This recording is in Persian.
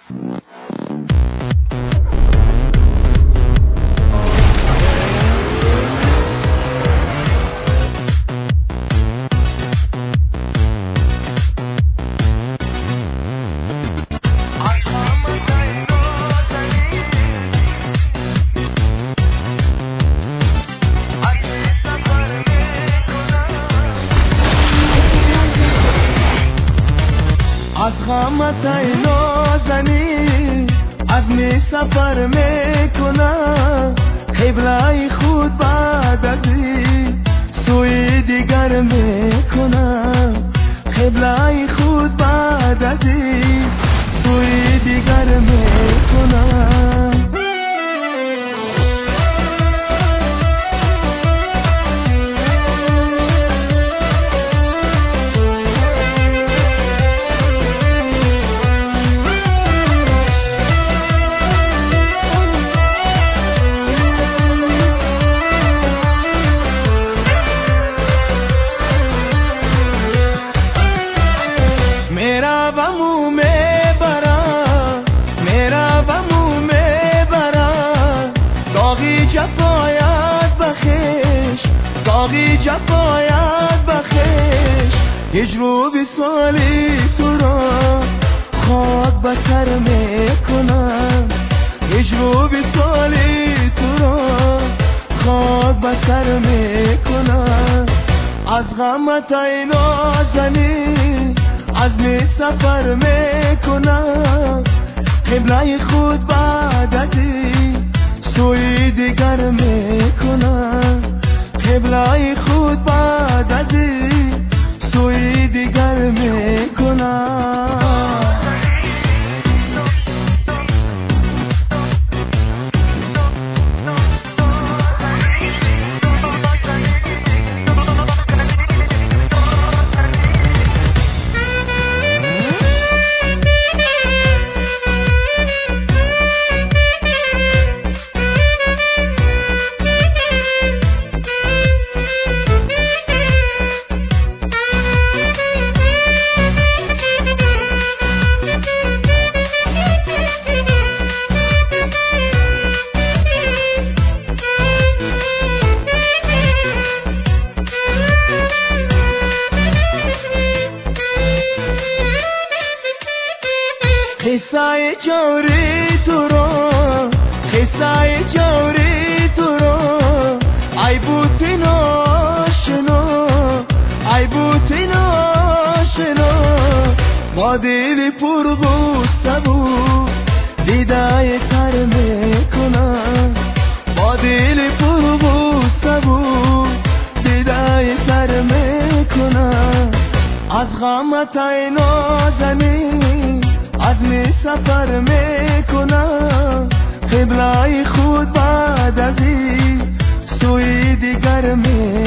از غمت ای نازنی عزم سفر میکنم، قبله خود بعد از این سوی دیگر میکنم، قبله خود بعد از این سوی دیگر میکنم. جفایت بخش، داغی جفایت بخش، هجر بی سالی تو را خاک به سر میکنم، هجر بی سالی تو را خاک به سر میکنم. از غمت ای نازنی عزم سفر میکنم، قبله خود بعد از این سوی دیگر میکنم، قبله خود بعد از این سوی دیگر میکنم. قصه جوری تو رو، قصه جوری تو رو، ای بوتی ناشنو، ای بوتی ناشنو، با دلی پر غصه بود دیده تر میکنم، با دلی پر غصه بود دیده تر میکنم. از غمت ای نازنی عزم سفر میکنم، قبله خود بعد از این سوی دیگر میکنم.